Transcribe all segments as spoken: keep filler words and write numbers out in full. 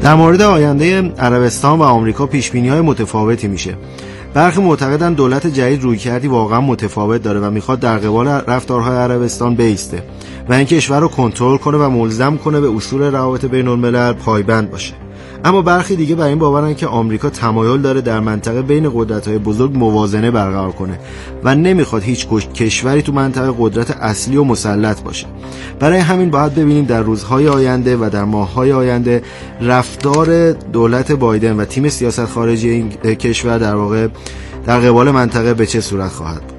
در مورد آینده عربستان و آمریکا پیش‌بینی‌های متفاوتی میشه. برخی معتقدن دولت جدید رویکردی واقعا متفاوت داره و میخواد در قبال رفتارهای عربستان بایسته و این کشور رو کنترل کنه و ملزم کنه به اصول روابط بین‌الملل پایبند باشه. اما برخی دیگه بر این باورن که آمریکا تمایل داره در منطقه بین قدرت‌های بزرگ موازنه برقرار کنه و نمیخواد هیچ کشوری تو منطقه قدرت اصلی و مسلط باشه. برای همین باید ببینیم در روزهای آینده و در ماه‌های آینده رفتار دولت بایدن و تیم سیاست خارجی این کشور در واقع در قبال منطقه به چه صورت خواهد بود.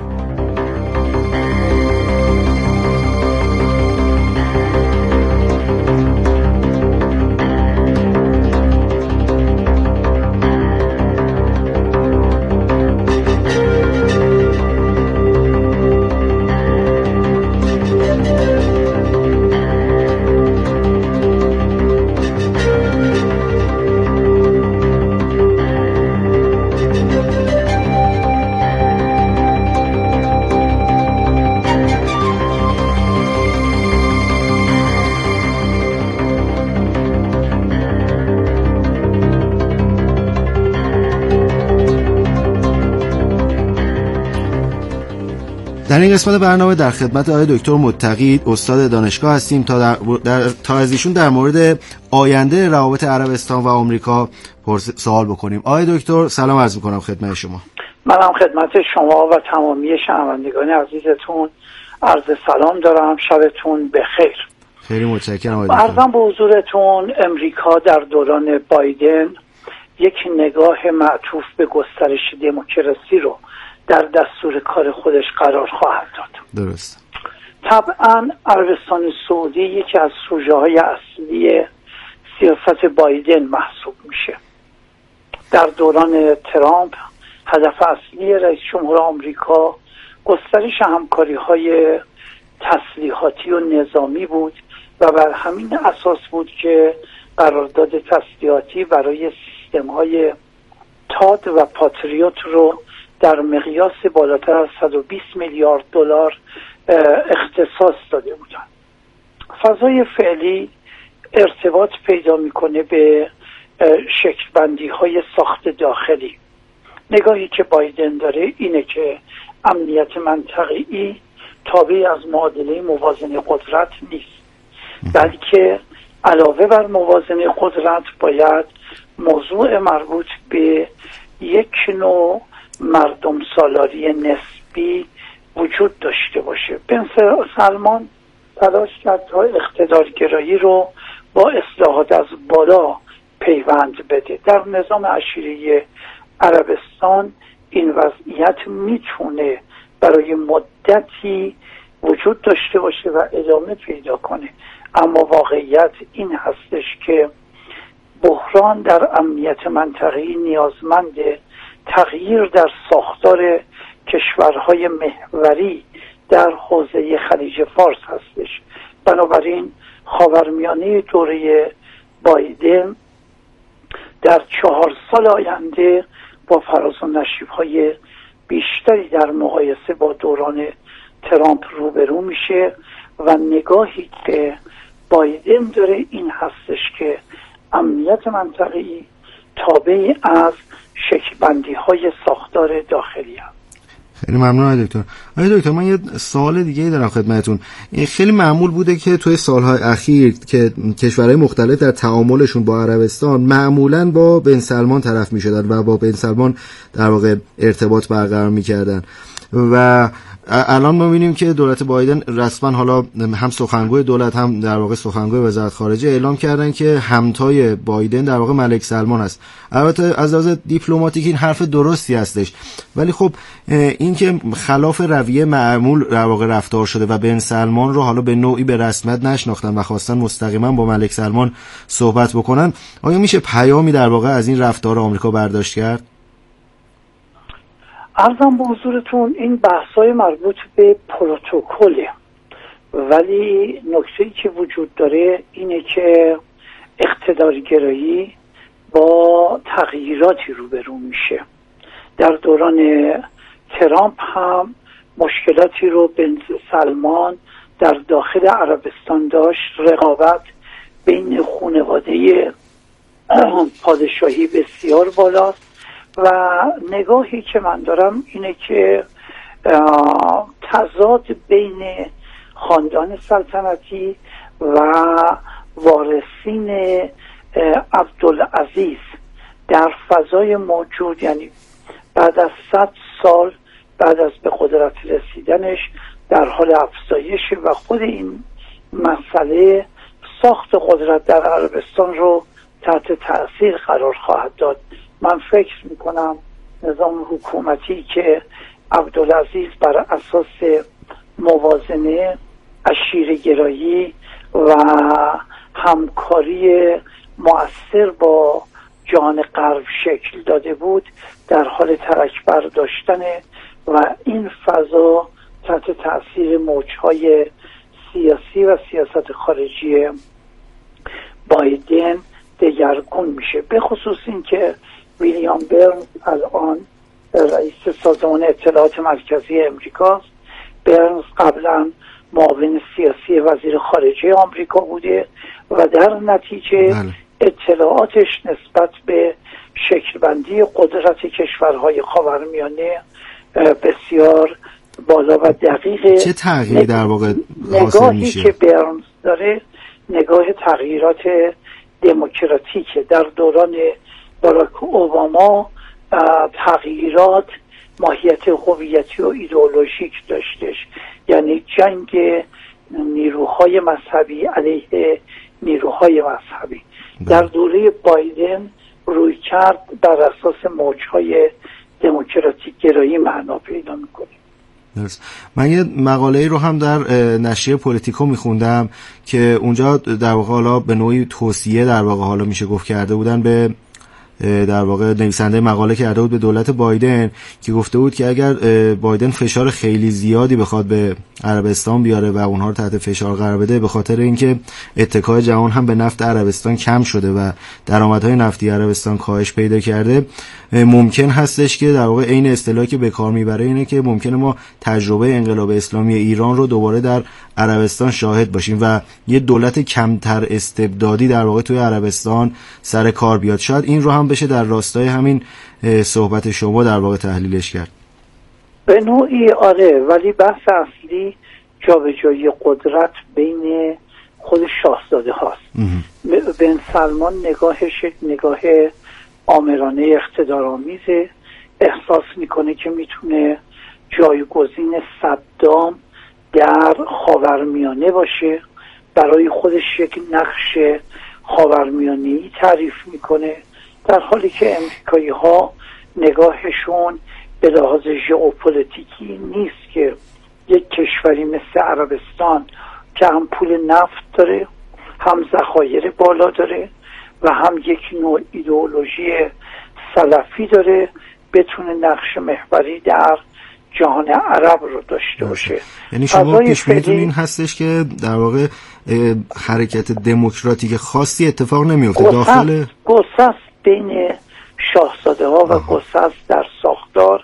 در این قسمت برنامه در خدمت آقای دکتر متقی استاد دانشگاه هستیم تا در, در تا از ایشون در مورد آینده روابط عربستان و آمریکا سوال بکنیم. آقای دکتر سلام عرض می‌کنم خدمت شما. منم خدمت شما و تمامی شنوندگان عزیزتون عرض سلام دارم. شبتون بخیر. خیلی متشکرم آقای دکتر. عرضم به حضورتون امریکا در دوران بایدن یک نگاه معطوف به گسترش دموکراسی رو در دستور کار خودش قرار خواهد داد. درست. طبعا عربستان سعودی یکی از سوژه‌های اصلی سیاست بایدن محسوب میشه. در دوران ترامپ هدف اصلی رئیس جمهور آمریکا گسترش همکاری‌های تسلیحاتی و نظامی بود و بر همین اساس بود که قرارداد تسلیحاتی برای سیستم‌های تاد و پاتریوت رو در مقیاس بالاتر از صد و بیست میلیارد دلار اختصاص داده بودند. فضای فعلی ارتباط پیدا میکنه به شکل‌بندی های ساخت داخلی. نگاهی که بایدن داره اینه که امنیت منطقه‌ای تابع از معادله موازنه قدرت نیست، بلکه علاوه بر موازنه قدرت باید موضوع مربوط به یک نوع مردم سالاری نسبی وجود داشته باشه. بن سلمان تلاش کرد تا اقتدارگرایی رو با اصلاحات از بالا پیوند بده. در نظام عشیره عربستان این وضعیت میتونه برای مدتی وجود داشته باشه و ادامه پیدا کنه، اما واقعیت این هستش که بحران در امنیت منطقه‌ای نیازمند تغییر در ساختار کشورهای محوری در حوزه خلیج فارس هستش. بنابراین خاورمیانه دوره بایدن در چهار سال آینده با فراز و نشیب‌های بیشتری در مقایسه با دوران ترامپ روبرو میشه و نگاهی که بایدن داره این هستش که امنیت منطقه‌ای تابع از شکل‌بندی‌های ساختار داخلی هست. خیلی ممنون آقای دکتر. آقای دکتر من یه سوال دیگه دارم خدمتتون. خیلی معمول بوده که توی سالهای اخیر که کشورهای مختلف در تعاملشون با عربستان معمولاً با بن سلمان طرف می‌شدن و با بن سلمان در واقع ارتباط برقرار می‌کردن و الان ما می‌بینیم که دولت بایدن رسما حالا هم سخنگوی دولت هم در واقع سخنگوی وزارت خارجه اعلام کردن که همتای بایدن در واقع ملک سلمان است. البته از لحاظ دیپلماتیک این حرف درستی هستش، ولی خب این که خلاف رویه معمول در واقع رفتار شده و بن سلمان رو حالا به نوعی به رسمیت نشناختن و خواستن مستقیما با ملک سلمان صحبت بکنن، آیا میشه پیامی در واقع از این رفتار آمریکا برداشت کرد؟ عرضم به حضورتون این بحث‌های مربوط به پروتکله، ولی نکته‌ای که وجود داره اینه که اقتدارگرایی با تغییراتی روبرو میشه. در دوران ترامپ هم مشکلاتی رو بن سلمان در داخل عربستان داشت، رقابت بین خانواده پادشاهی بسیار بالاست و نگاهی که من دارم اینه که تضاد بین خاندان سلطنتی و وارثین عبدالعزیز در فضای موجود، یعنی بعد از صد سال بعد از به قدرت رسیدنش، در حال افزایش و خود این مسئله ساخت قدرت در عربستان رو تحت تأثیر قرار خواهد داد. من فکر میکنم نظام حکومتی که عبدالعزیز بر اساس موازنه، عشیره‌گرایی و همکاری مؤثر با جهان غرب شکل داده بود در حال ترک برداشتنه و این فضا تحت تأثیر موجهای سیاسی و سیاست خارجی بایدن دگرگون میشه. به خصوص این که ویلیام برنز الان رئیس سازمان اطلاعات مرکزی امریکاست. برنز قبلا معاون سیاسی وزیر خارجه آمریکا بوده و در نتیجه بله. اطلاعاتش نسبت به شکلبندی قدرت کشورهای خاورمیانه بسیار بالا و دقیقه. چه تغییری در واقع حاصل میشه؟ نگاهی که برنز داره نگاه تغییرات دموکراتیکه. در دوران باراک اوباما تغییرات ماهیت هویتی و ایدئولوژیک داشتش، یعنی جنگ نیروهای مذهبی علیه نیروهای مذهبی. در دوره بایدن روی کرد بر اساس موجهای دموکراتیک گرایی معنا پیدا میکنه. من یه مقاله رو هم در نشریه پولیتیکو میخوندم که اونجا در واقع حالا به نوعی توصیه در واقع حالا میشه گفت کرده بودن به در واقع نویسنده مقاله کرده بود به دولت بایدن که گفته بود که اگر بایدن فشار خیلی زیادی بخواد به عربستان بیاره و اونها رو تحت فشار قرار بده، به خاطر اینکه اتکای جهان هم به نفت عربستان کم شده و درآمدهای نفتی عربستان کاهش پیدا کرده، ممکن هستش که در واقع عین اصطلاحی که به کار میبره اینه که ممکنه ما تجربه انقلاب اسلامی ایران رو دوباره در عربستان شاهد باشیم و یه دولت کمتر استبدادی در واقع توی عربستان سر کار بیاد. شاید این رو هم بشه در راستای همین صحبت شما در واقع تحلیلش کرد. به نوعی آره، ولی بحث اصلی جابجایی قدرت بین خود شاهزاده هاست. بن سلمان نگاهش نگاه آمرانه اقتدارآمیزه، احساس میکنه که میتونه جایگزین صدام در خاورمیانه باشه، برای خودش یک نقش خاورمیانه‌ای تعریف میکنه، در حالی که امریکایی ها نگاهشون به لحاظ ژئوپلیتیکی نیست که یک کشوری مثل عربستان که هم پول نفت داره، هم ذخایر بالا داره و هم یک نوع ایدئولوژی سلفی داره بتونه نقش محوری در جهان عرب رو داشته باشه. یعنی شما پیش‌بینیتون این هستش که در واقع حرکت دموکراتیک خاصی اتفاق نمیفته داخل گسست بین شاهزاده ها و گسست در ساختار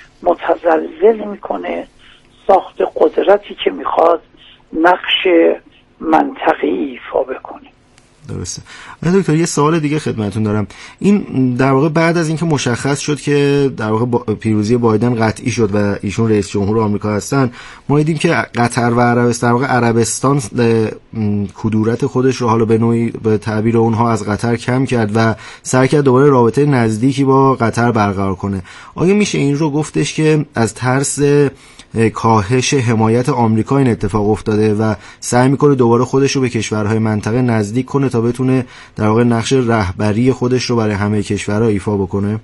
متزلزل میکنه ساخت قدرتی که میخواد نقش منطقی ایفا بکنه. درسته. دکتر یه سوال دیگه خدمتتون دارم. این در واقع بعد از اینکه مشخص شد که در واقع با پیروزی بایدن قطعی شد و ایشون رئیس جمهور آمریکا هستن، ما دیدیم که قطر و عربستان در واقع عربستان کدورت خودش رو حالا به نوعی به تعبیر اونها از قطر کم کرد و سعی کرد دوباره رابطه نزدیکی با قطر برقرار کنه. آیا میشه این رو گفتش که از ترس کاهش حمایت آمریکا این اتفاق افتاده و سعی میکنه دوباره خودش رو به کشورهای منطقه نزدیک کنه تا بتونه در واقع نقش رهبری خودش رو برای همه کشورها ایفا بکنه؟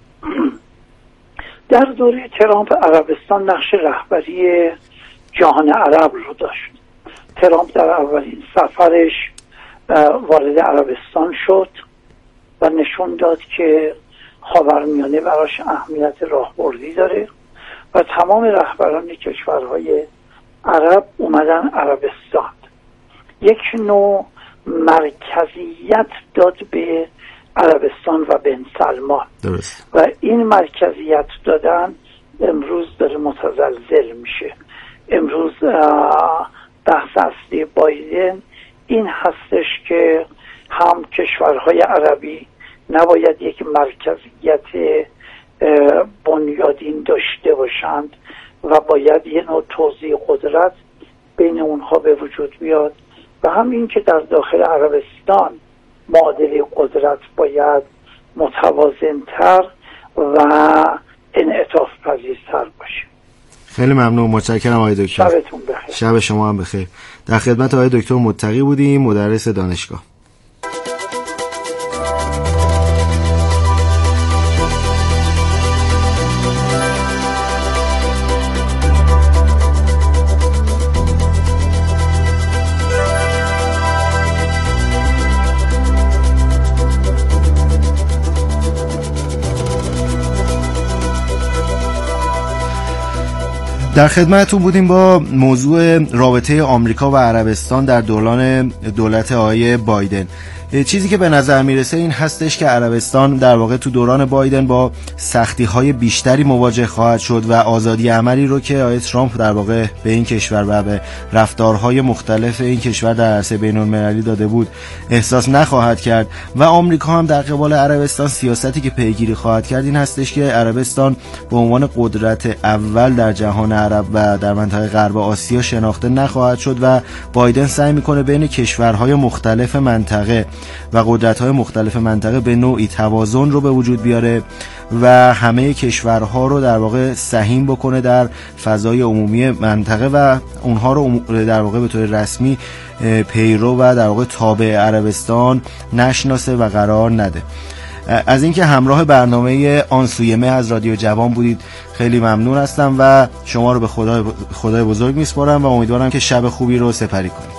در دوره ترامپ عربستان نقش رهبری جهان عرب رو داشت. ترامپ در اولین سفرش وارد عربستان شد و نشون داد که خاورمیانه براش اهمیت راهبردی داره و تمام رهبران کشورهای عرب اومدن عربستان. یک نوع مرکزیت داد به عربستان و بن سلمان درست. و این مرکزیت دادن امروز داره متزلزل میشه. امروز بحث اصلی بایدن این هستش که هم کشورهای عربی نباید یک مرکزیت بنیادین داشته باشند و باید یه نوع توزیع قدرت بین اونها به وجود بیاد و همین که در داخل عربستان معادله قدرت باید متوازن‌تر و انعطاف پذیرتر باشه. خیلی ممنون، متشکرم آقای دکتر. شبتون بخیر. شب شما هم بخیر. در خدمت آقای دکتر متقی بودیم، مدرس دانشگاه. در خدمتتون بودیم با موضوع رابطه آمریکا و عربستان در دوران دولت آقای بایدن. چیزی که به نظر میرسه این هستش که عربستان در واقع تو دوران بایدن با سختی‌های بیشتری مواجه خواهد شد و آزادی عملی رو که آقای ترامپ در واقع به این کشور و به رفتارهای مختلف این کشور در عرصه بین‌المللی داده بود احساس نخواهد کرد و آمریکا هم در قبال عربستان سیاستی که پیگیری خواهد کرد این هستش که عربستان به عنوان قدرت اول در جهان عرب و در منطقه غرب آسیا شناخته نخواهد شد و بایدن سعی میکنه بین کشورهای مختلف منطقه و قدرت‌های مختلف منطقه به نوعی توازن رو به وجود بیاره و همه کشورها رو در واقع سهیم بکنه در فضای عمومی منطقه و اونها رو در واقع به طور رسمی پیرو و در واقع تابع عربستان نشناسه و قرار نده. از اینکه همراه برنامه آن سوی مه از رادیو جوان بودید خیلی ممنون هستم و شما رو به خدای خدای بزرگ میسپارم و امیدوارم که شب خوبی رو سپری کنید.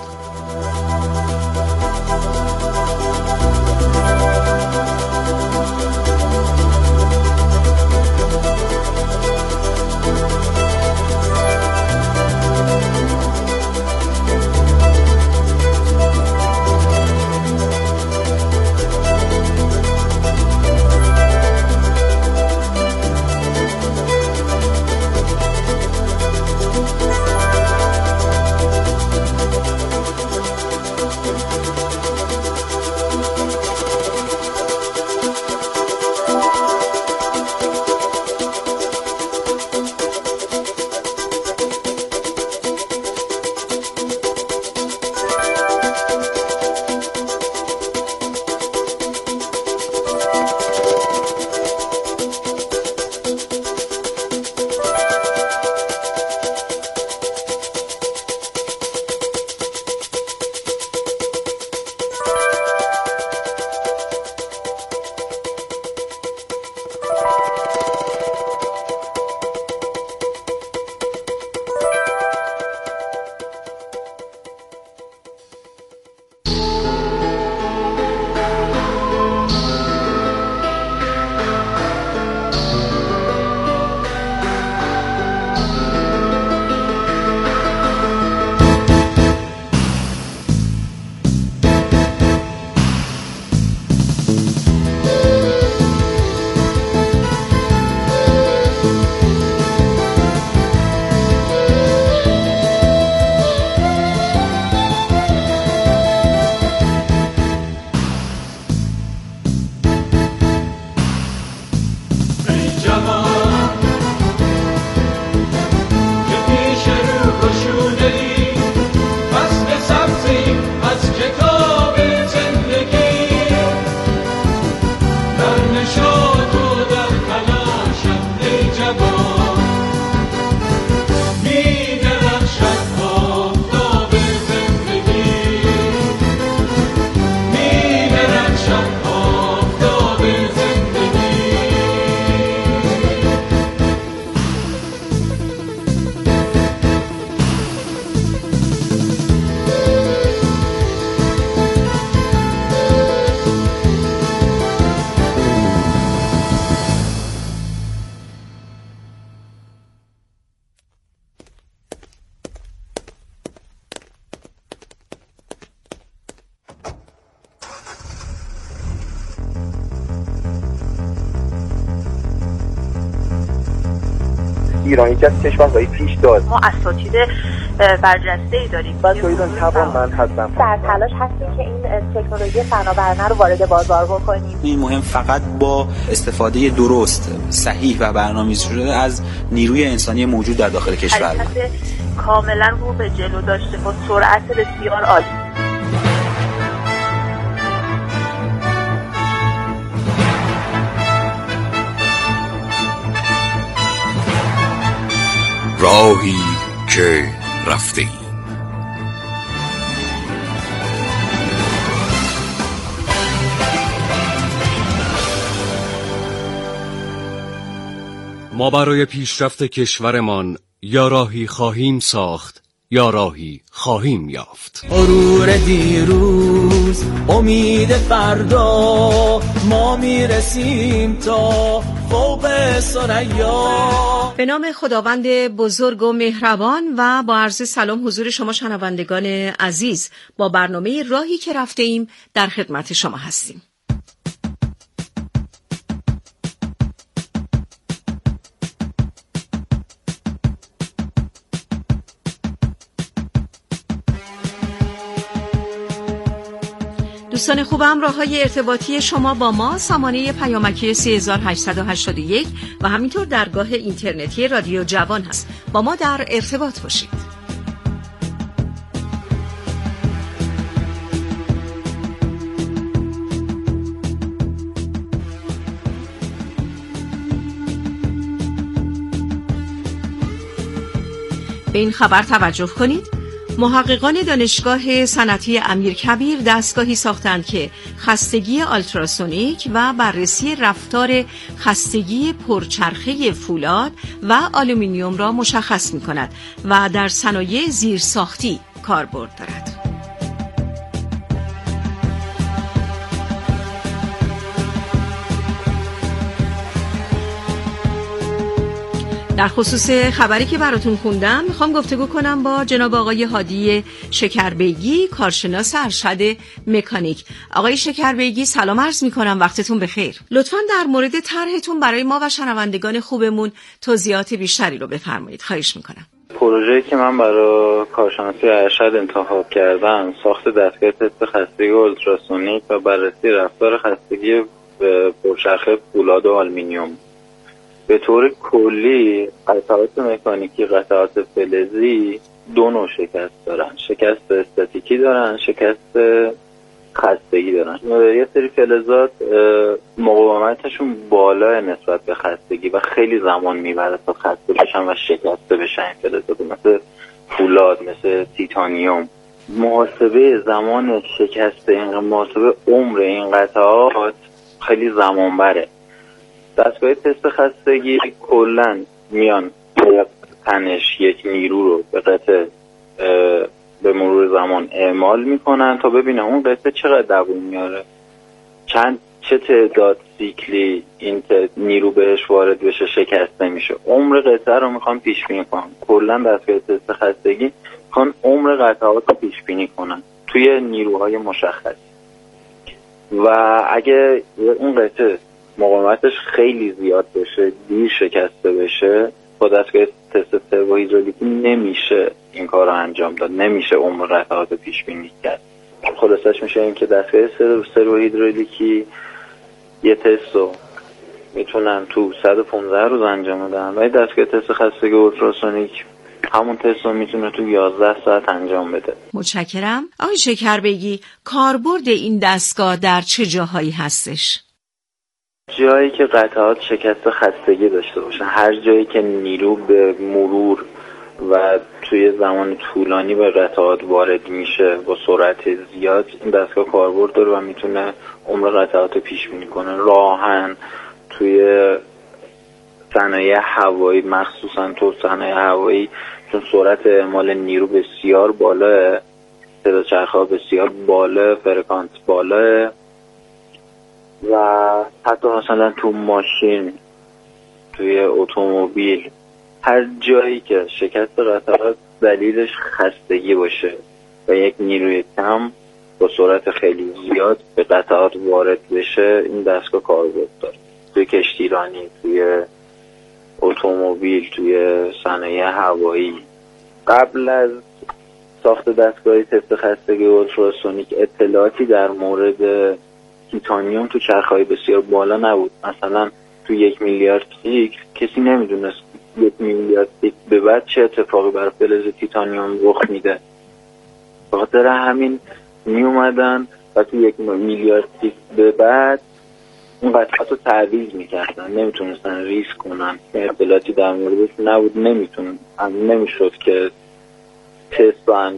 ایران یکی از کشورهای پیش داد. ما اساتید برجسته‌ای داریم. بچه‌ها ایران توانمند هستن. در تلاش هستیم که این تکنولوژی فناورانه رو وارد بازار بکنیم. این مهم فقط با استفاده درست، صحیح و برنامه‌ریزی شده از نیروی انسانی موجود در داخل کشور. حرکت کاملا رو به جلو داشته با سرعت بسیار عالی. راهی که رفته ای. ما برای پیشرفت کشورمان یا راهی خواهیم ساخت یا راهی خواهیم یافت. غرور دیروز، امید فردا، ما میرسیم تا فوق ثریا. به نام خداوند بزرگ و مهربان و با عرض سلام حضور شما شنوندگان عزیز، با برنامه راهی که رفته ایم در خدمت شما هستیم. دوستان خوبم، راه‌های ارتباطی شما با ما سامانه پیامکی سه هزار و هشتصد و هشتاد و یک و همینطور درگاه اینترنتی رادیو جوان هست. با ما در ارتباط باشید. به این خبر توجه کنید. محققان دانشگاه صنعتی امیرکبیر دستگاهی ساختند که خستگی آلتراسونیک و بررسی رفتار خستگی پرچرخه فولاد و آلومینیوم را مشخص می‌کند و در صنایع زیرساختی کاربرد دارد. در خصوص خبری که براتون خوندم میخوام گفتگو کنم با جناب آقای هادی شکربیگی، کارشناس ارشد مکانیک. آقای شکربیگی سلام عرض میکنم، وقتتون بخیر. لطفاً در مورد طرحتون برای ما و شنوندگان خوبمون توضیحات بیشتری رو بفرمایید، خواهش میکنم. پروژه‌ای که من برای کارشناسی ارشد انتخاب کردم ساخت دستگاه تست خستگی اولتراسونیک و بررسی رفتار خستگی پرچرخه فولاد و آلومینیوم. به طور کلی قطعات مکانیکی، قطعات فلزی دو نوع شکست دارن، شکست استاتیکی دارن، شکست خستگی دارن. یه سری فلزات مقاومتشون بالا نسبت به خستگی و خیلی زمان میبره تا خسته بشن و شکسته بشن. این فلزات مثل فولاد، مثل تیتانیوم. محاسبه زمان شکست این، محاسبه عمر این قطعات خیلی زمان بره. دستگاه تست خستگی کلن میان تنش یک نیرو رو به قطعه به مرور زمان اعمال میکنن تا ببینن اون قطعه چقدر دووم میاره، چند چه تعداد سیکلی این نیرو بهش وارد بشه شکسته میشه. عمر قطعه رو میخوان پیش بینی کنن. کلا دستگاه تست خستگی میخوان عمر قطعات رو پیش بینی کنن توی نیروهای مشخص و اگه اون قطعه مقاومتش خیلی زیاد بشه، دیر شکسته بشه، با دستگاه تست سروهیدرولیکی نمیشه این کار رو انجام داد، نمیشه عمر قطعات پیش بینی کرد. خلاصش میشه این که دستگاه سروهیدرولیکی یه تست رو میتونن تو صد و پانزده روز انجام بدن و دستگاه تست خستگی اولتراسونیک همون تست رو میتونه تو یازده ساعت انجام بده. متشکرم. آقای شکربیگی، کاربرد این دستگاه در چه جاهایی هستش؟ جایی که قطعات شکست خستگی داشته باشن، هر جایی که نیرو به مرور و توی زمان طولانی به قطعات وارد میشه با سرعت زیاد، این دستگاه کاربرد داره و میتونه عمر قطعات پیش بینی کنه. راهن توی صنایع هوایی، مخصوصا تو صنایع هوایی، چون سرعت اعمال نیرو بسیار بالاه، تعداد چرخه‌ها بسیار بالا، فرکانس بالاه و حتی مثلا تو ماشین، توی اتومبیل، هر جایی که شکست قطعات دلیلش خستگی باشه و یک نیروی کم با سرعت خیلی زیاد به قطعات وارد بشه، این دستگاه کاربرد داره. توی کشتیرانی، توی اتومبیل، توی صنایع هوایی. قبل از ساخت دستگاه تست خستگی اولتراسونیک اطلاعاتی در مورد تیتانیوم تو چرخهای بسیار بالا نبود. مثلا تو یک میلیارد سیکل کسی نمیدونست یک میلیارد سیکل به بعد چه اتفاقی برای فلز تیتانیوم رخ میده. بخاطر همین می اومدن و تو یک میلیارد سیکل به بعد اون قطعات رو تعویض میکردن، نمیتونستن ریسک کنن، اطلاعاتی در موردش نبود، نمیتون نمیشد که تست بند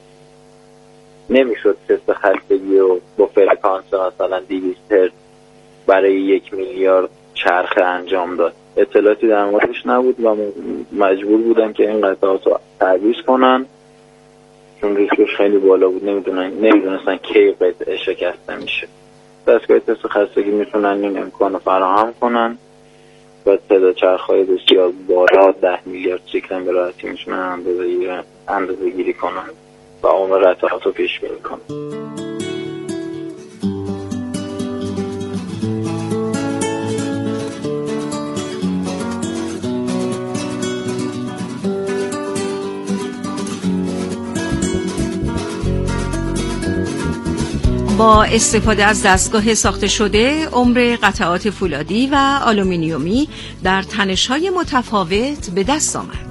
نمیشد تست خستگی رو با فرکانس مثلا دویست هرتز برای یک میلیارد چرخه انجام داد. اطلاعاتی در موردش نبود و مجبور بودن که این قطعات رو تعویض کنن چون ریسکش خیلی بالا بود. نمیدونن نمیدونستن کی قطعه شکسته میشه. دستگاه تست خستگی میتونن این امکان رو فراهم کنن و تعداد چرخهای بسیار بالا ده میلیارد سیکل به راحتی میتونن اندازه اندازه گیری کنن و عمر قطعات رو پیش بینی کنن. با استفاده از دستگاه ساخته شده عمر قطعات فولادی و آلومینیومی در تنش‌های متفاوت به دست آمد.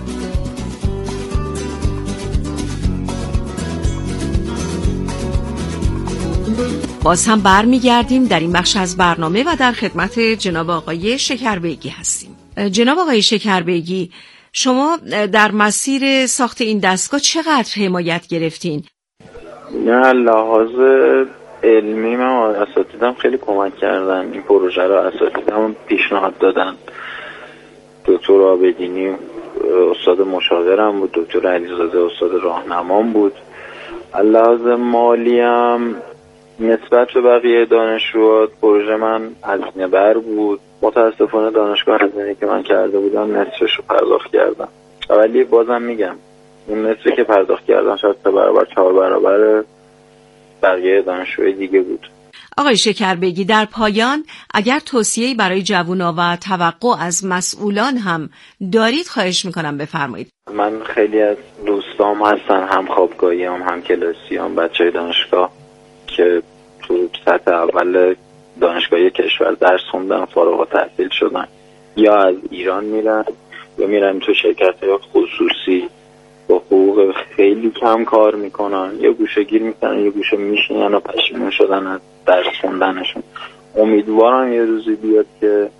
باز هم برمیگردیم در این بخش از برنامه و در خدمت جناب آقای شکربیگی هستیم. جناب آقای شکربیگی، شما در مسیر ساخت این دستگاه چقدر حمایت گرفتین؟ نه، لحاظ علمی من اساتیدم خیلی کمک کردن. این پروژه رو اساتیدم پیشنهاد دادن. دکتر آبدینی استاد مشاورم بود، دکتر علیزاده استاد راهنمام بود. لحاظ مالی هم نسبت به بقیه دانشجوها پروژه من هزینه بر بود. متاسفانه دانشگاه هزینه‌ای که من کرده بودم نصفش رو پرداخت کردم. ولی بازم میگم اون نصفی که پرداخت کردم شاید سه برابر چهار برابر بقیه دانشجوهای دیگه بود. آقای شکربیگی، در پایان اگر توصیه‌ای برای جوونا و توقع از مسئولان هم دارید خواهش میکنم بفرمایید. من خیلی از دوستام هستن، هم خوابگاهی هم هم کلاسی هم بچه دانشگاه که تو سطح اول دانشگاهی کشور درس خوندن، فارغ التحصیل شدن، یا از ایران میرن یا میرن تو شرکت‌های خصوصی با حقوق خیلی کم کار میکنن، یا گوشه گیر میکنن یا گوشه میشینن و پشیمون شدن از درس خوندنشون. امیدوارم یه روزی بیاد که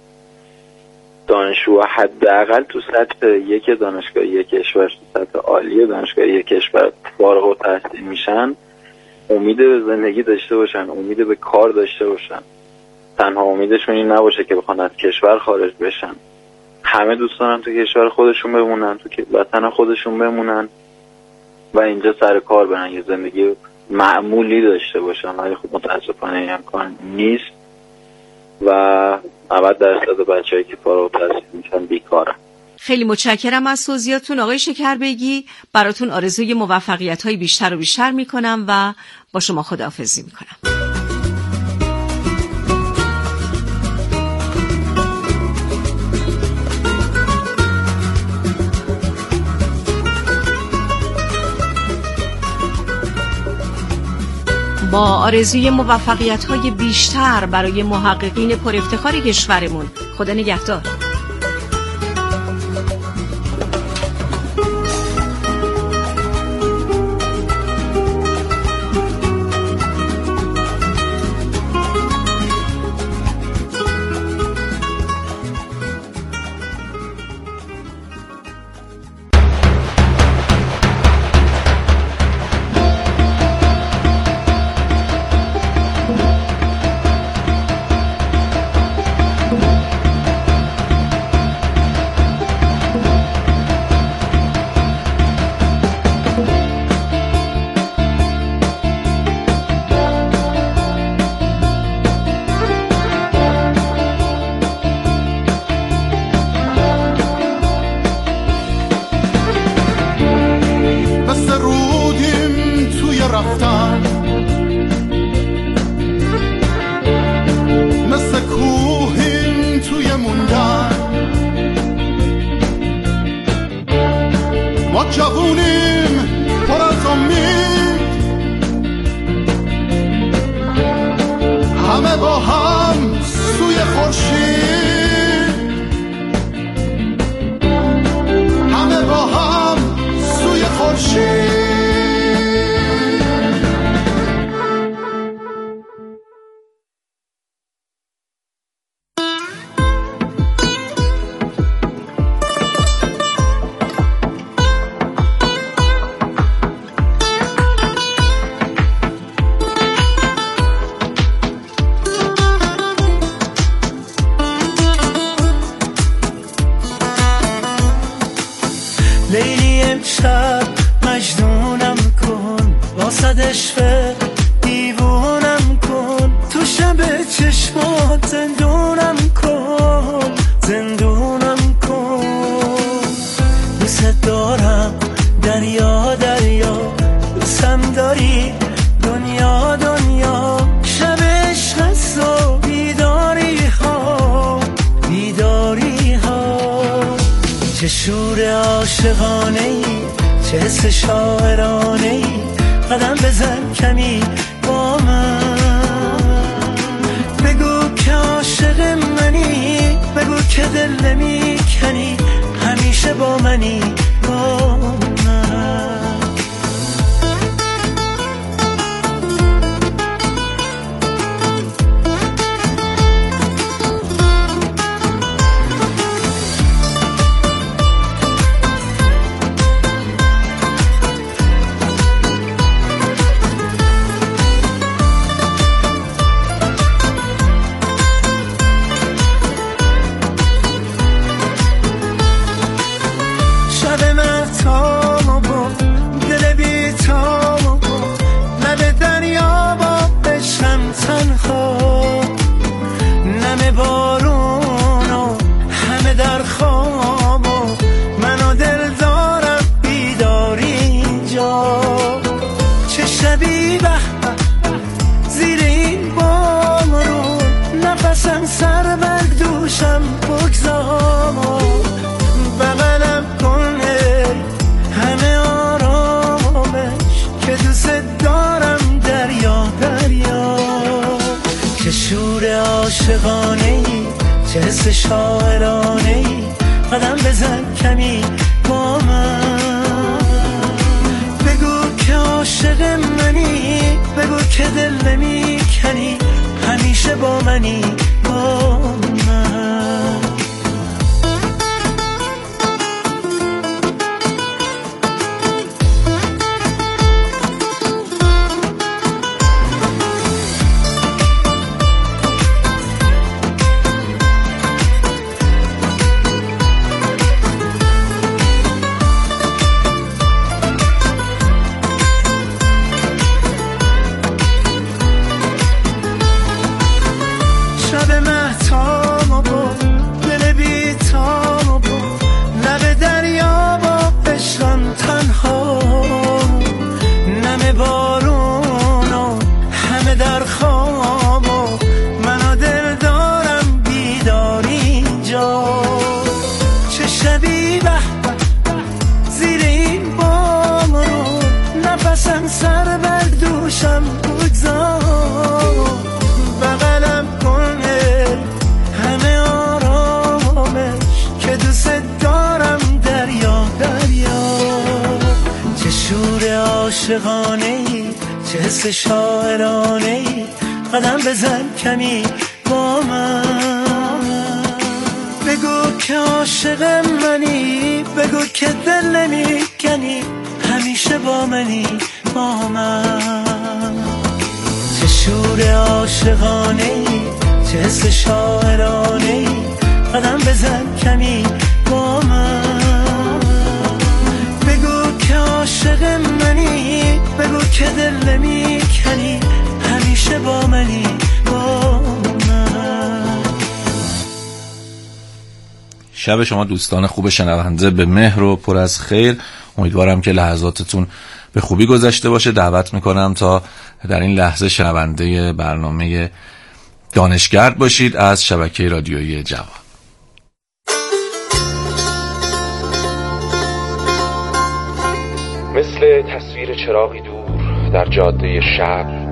دانشجو حداقل تو سطح یک دانشگاه یک کشور، تو سطح عالی دانشگاه یک کشور فارغ التحصیل میشن، امید به زندگی داشته باشن، امید به کار داشته باشن. تنها امیدشون این نباشه که بخوان از کشور خارج بشن. همه دوست دارن تو کشور خودشون بمونن، تو وطن خودشون بمونن و اینجا سر کار برن، یه زندگی معمولی داشته باشن. ولی خب متاسفانه این امکان نیست و نود درصد بچه‌ای که فارغ التحصیل میشن بیکارن. خیلی متشکرم از توضیحاتون آقای شکربیگی. براتون آرزوی موفقیت‌های بیشتر و بیشتر میکنم و با شما خداحافظی میکنم. با آرزوی موفقیت‌های بیشتر برای محققین پر افتخار کشورمون. خدا نگهدار. با هم سوی خورشید، همه با هم سوی خورشید. لیلی امشب مجنونم کن، واسد عشق دیوونم کن، تو شب چشمات زندونم کن، زندونم کن. دوست دارم دریا دریا، دوستم داری دنیا دنیا، شب عشق هست و بیداری ها بیداری ها. چه شور عاشقانه ای، چه حس شاعرانه ای، قدم بزن کمی با من، بگو که عاشق منی، بگو که دل نمیکنی، همیشه با منی با من. چه حس شاعرانه ای، قدم بزن کمی با من، بگو که عاشق منی، بگو که دل نمیکنی، همیشه با منی با من. چه حس شاعرانه ای، قدم بزن کمی با من، بگو که عاشق منی، بگو که دل نمیکنی، همیشه با منی با من. چه شور عاشقانه ای، چه حس شاعرانه ای، قدم بزن کمی با من، بگو که عاشق منی، بگو که دل نمیکنی، همیشه با منی با من. شب شما دوستان خوب شنونده به مهر و پر از خیر. امیدوارم که لحظاتتون به خوبی گذشته باشه. دعوت میکنم تا در این لحظه شنونده برنامه دانشگرد باشید از شبکه رادیویی جوان. مثل تصویر چراغی دور در جاده شب